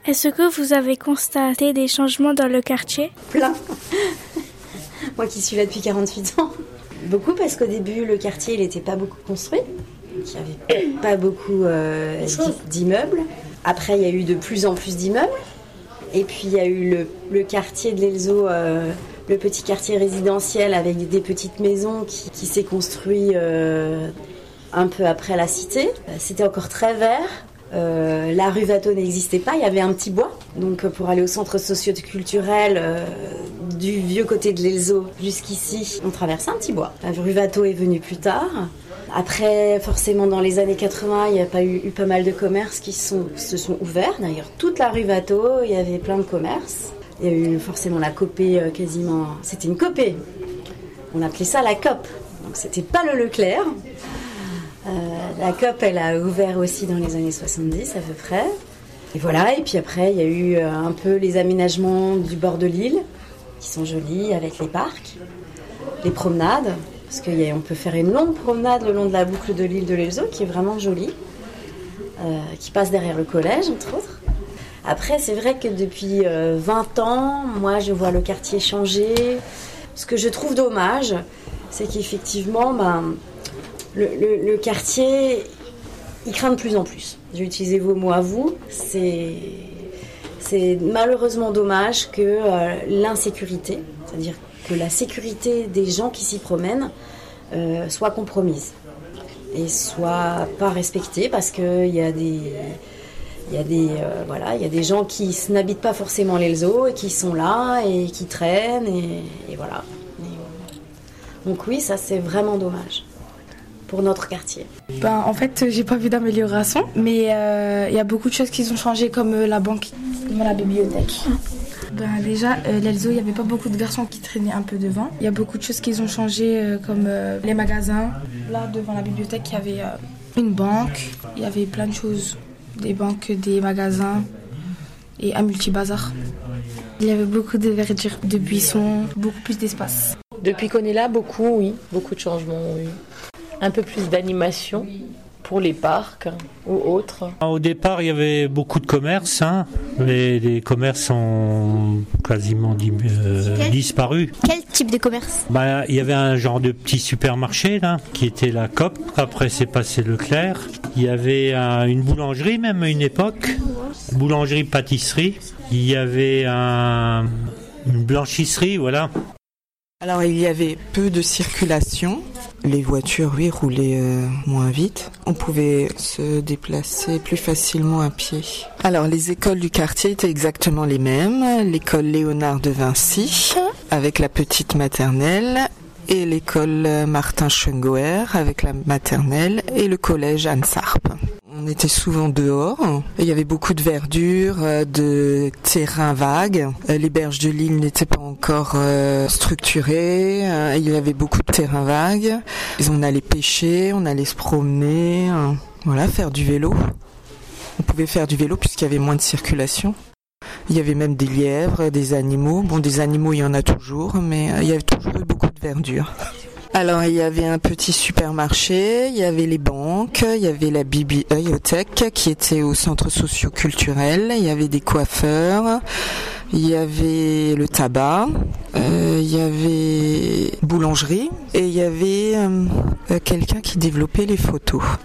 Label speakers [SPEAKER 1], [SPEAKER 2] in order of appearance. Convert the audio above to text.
[SPEAKER 1] Est-ce que vous avez constaté des changements dans le quartier?
[SPEAKER 2] Plein. Moi qui suis là depuis 48 ans. Beaucoup parce qu'au début, le quartier, il n'était pas beaucoup construit. Il n'y avait pas beaucoup d'immeubles. Après, il y a eu de plus en plus d'immeubles. Et puis, il y a eu le quartier de l'Elzo, le petit quartier résidentiel avec des petites maisons qui s'est construit un peu après la cité. C'était encore très vert. La rue Watteau n'existait pas, il y avait un petit bois. Donc pour aller au centre socio-culturel du vieux côté de l'Elzo jusqu'ici, on traversait un petit bois. La rue Watteau est venue plus tard. Après, forcément, dans les années 80, il y a eu pas mal de commerces qui se sont ouverts. D'ailleurs, toute la rue Watteau, il y avait plein de commerces. Il y a eu forcément la copée quasiment... C'était une copée. On appelait ça la COP. Donc c'était pas le Leclerc. La COP, elle a ouvert aussi dans les années 70 à peu près. Et voilà, et puis après, il y a eu un peu les aménagements du bord de l'île, qui sont jolis, avec les parcs, les promenades, parce qu'on peut faire une longue promenade le long de la boucle de l'île de l'Elzo, qui est vraiment jolie, qui passe derrière le collège, entre autres. Après, c'est vrai que depuis 20 ans, moi, je vois le quartier changer. Ce que je trouve dommage, c'est qu'effectivement, le quartier, il craint de plus en plus. Je vais utiliser vos mots à vous. C'est malheureusement dommage que l'insécurité, c'est-à-dire que la sécurité des gens qui s'y promènent soit compromise et soit pas respectée, parce qu'il y a des gens qui n'habitent pas forcément l'Elzo et qui sont là et qui traînent et voilà. Donc oui, ça c'est vraiment dommage pour notre quartier.
[SPEAKER 3] En fait, j'ai pas vu d'amélioration, mais il y a beaucoup de choses qui ont changé, comme la banque, comme la bibliothèque. Déjà, l'Elzo, il n'y avait pas beaucoup de garçons qui traînaient un peu devant. Il y a beaucoup de choses qui ont changé, comme les magasins. Là, devant la bibliothèque, il y avait une banque, il y avait plein de choses. Des banques, des magasins et un multibazar. Il y avait beaucoup de verdure, de buissons, beaucoup plus d'espace.
[SPEAKER 4] Depuis qu'on est là, beaucoup de changements, oui. Un peu plus d'animation pour les parcs ou autres.
[SPEAKER 5] Au départ, il y avait beaucoup de commerces, mais les commerces ont quasiment disparu.
[SPEAKER 6] Quel type de commerce?
[SPEAKER 5] Il y avait un genre de petit supermarché là, qui était la COP. Après, c'est passé Leclerc. Il y avait une boulangerie même à une époque, boulangerie-pâtisserie. Il y avait une blanchisserie, voilà.
[SPEAKER 7] Alors il y avait peu de circulation, les voitures roulaient moins vite, on pouvait se déplacer plus facilement à pied. Alors les écoles du quartier étaient exactement les mêmes, l'école Léonard de Vinci avec la petite maternelle et l'école Martin Schungoer avec la maternelle et le collège Anne Sarp. On était souvent dehors, il y avait beaucoup de verdure, de terrains vagues. Les berges de l'île n'étaient pas encore structurées, il y avait beaucoup de terrains vagues. On allait pêcher, on allait se promener, faire du vélo. On pouvait faire du vélo puisqu'il y avait moins de circulation. Il y avait même des lièvres, des animaux. Des animaux, il y en a toujours, mais il y avait toujours eu beaucoup de verdure. Alors, il y avait un petit supermarché, il y avait les banques, il y avait la bibliothèque qui était au centre socio-culturel, il y avait des coiffeurs, il y avait le tabac, il y avait boulangerie et il y avait quelqu'un qui développait les photos.